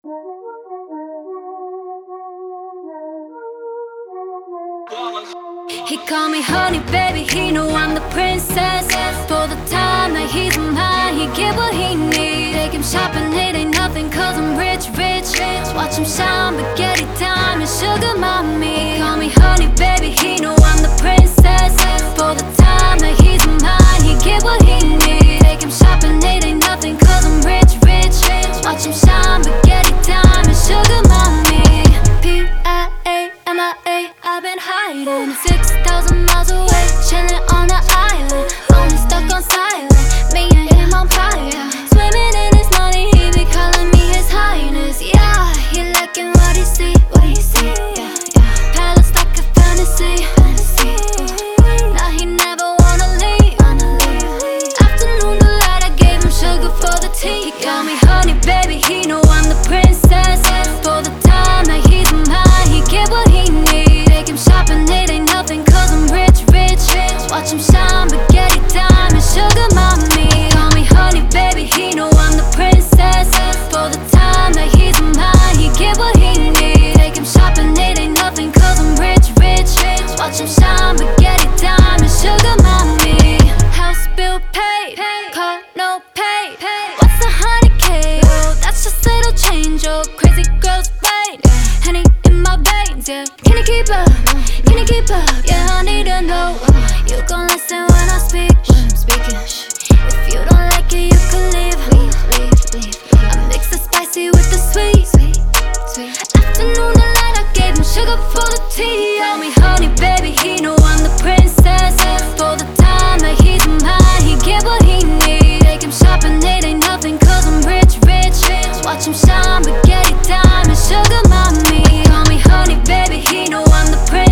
He call me honey, baby, he know I'm the princess. For the time that he's mine, he get what he need. Take him shopping, it ain't nothing, cause I'm rich, rich. Watch him shine, spaghetti time and sugar mommy. Call me honey, baby, he know I'm the princess. For the time that he's mine, he get what he need. Take him shopping, it ain't nothing, cause I'm rich, rich. Watch him shine, spaghetti time and sugar mommy. P-I-A-M-I-A, I've been hiding 6,000 miles away, chilling on the island. Only stuck on silent, me and him on fire. Swimming in his money, he be calling me his highness. Yeah, he liking what he see, yeah, yeah. Palace like a fantasy. Now he never wanna leave. Afternoon delight, I gave him sugar for the tea. He call me honey, baby, he know I'm the princess. For the time that he's mine, he get what he need. Take him shopping, it ain't nothing, cause I'm rich, rich. Watch him shine, spaghetti time and sugar mommy. Call me honey, baby, he know I'm the princess. For the time that he's mine, he get what he need. Take him shopping, it ain't nothing, cause I'm rich, rich. Watch him shine, spaghetti time and sugar mommy. House bill paid, car no pay. What's 100K? Oh, that's just little change. Oh, crazy girls right, honey in my veins, yeah. Can you keep up? Can you keep up? Yeah, I need to know. You gon' listen when I speak. I'm speaking. If you don't like it, you can leave. I mix the spicy with the sweet. Afternoon delight, I gave him sugar for the tea. Call me honey, baby, he know I'm the princess. For the time that he's mine, he get what he need. Take him shopping, it ain't nothing, cause I'm rich, rich. Watch him shine, spaghetti time and sugar mommy. Call me honey, baby, he know I'm the princess.